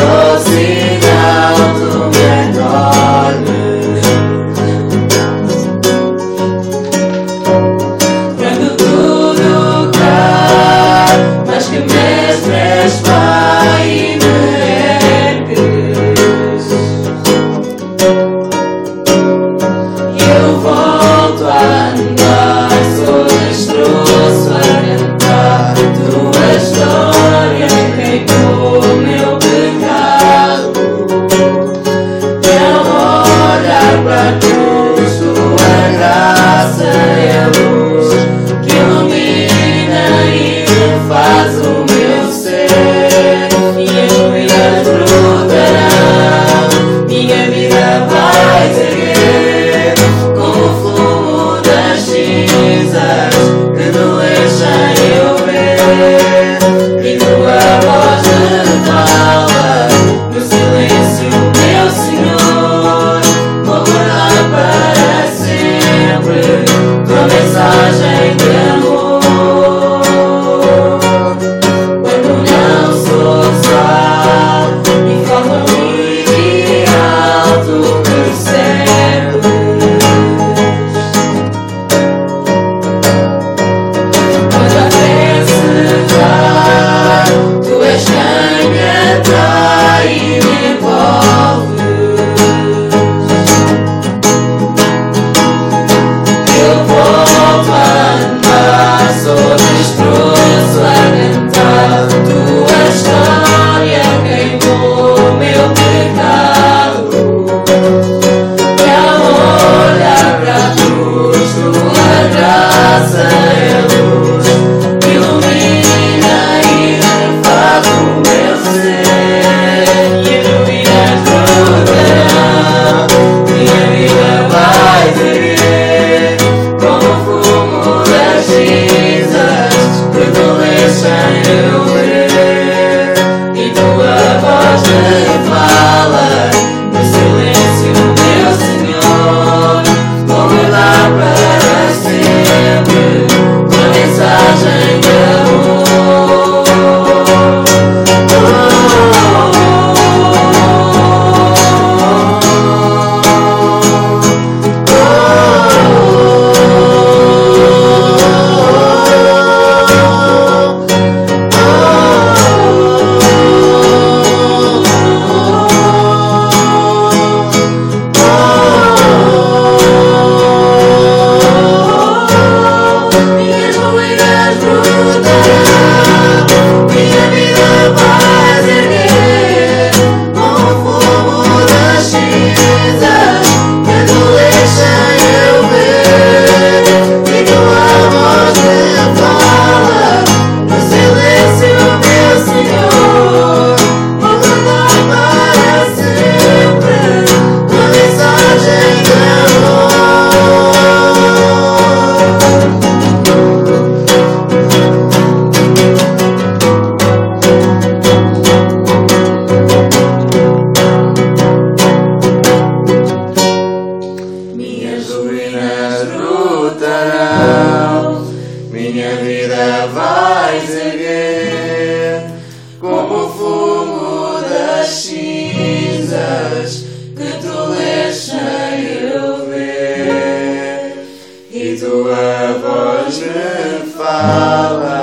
sou sinal do menor. Quando tudo cai, mas que me estres vai e me ergues, eu volto a andar, sou destroço a cantar tua história, queimou o meu pecado. E ao olhar para a cruz, tua graça é a luz que ilumina e refaz o meu ser. Minhas ruínas brotarão, minha vida vai erguer como o fumo das cinzas que do deixem eu ver. E tua voz me fala no silêncio, meu Senhor. Vou guardar para sempre tua mensagem de amor. Quando não sou sal e falta muito e alto percebes. Quando a fé se vai, tu és quem me atrai e me envolves. Eu volto a andar, sou destroço a cantar tua história, queimou o meu pecado. E ao olhar para a cruz, tua graça é a luz que ilumina e refaz o meu ser. Minhas ruínas brotarão, minha vida vai erguer como o fumo das cinzas que tu deixem eu ver. E tua voz me fala no silêncio, meu Senhor. Vou guardar para sempre tua mensagem de amor. Minhas ruínas brotarão, minha vida vai erguer como o fumo das cinzas que tu deixem eu ver. E tua voz me fala no silêncio, meu Senhor. Vou guardar para sempre tua mensagem de amor. Minhas ruínas brotarão, minha vida vai erguer como o fumo das cinzas que tu deixei eu ver. E tua voz me fala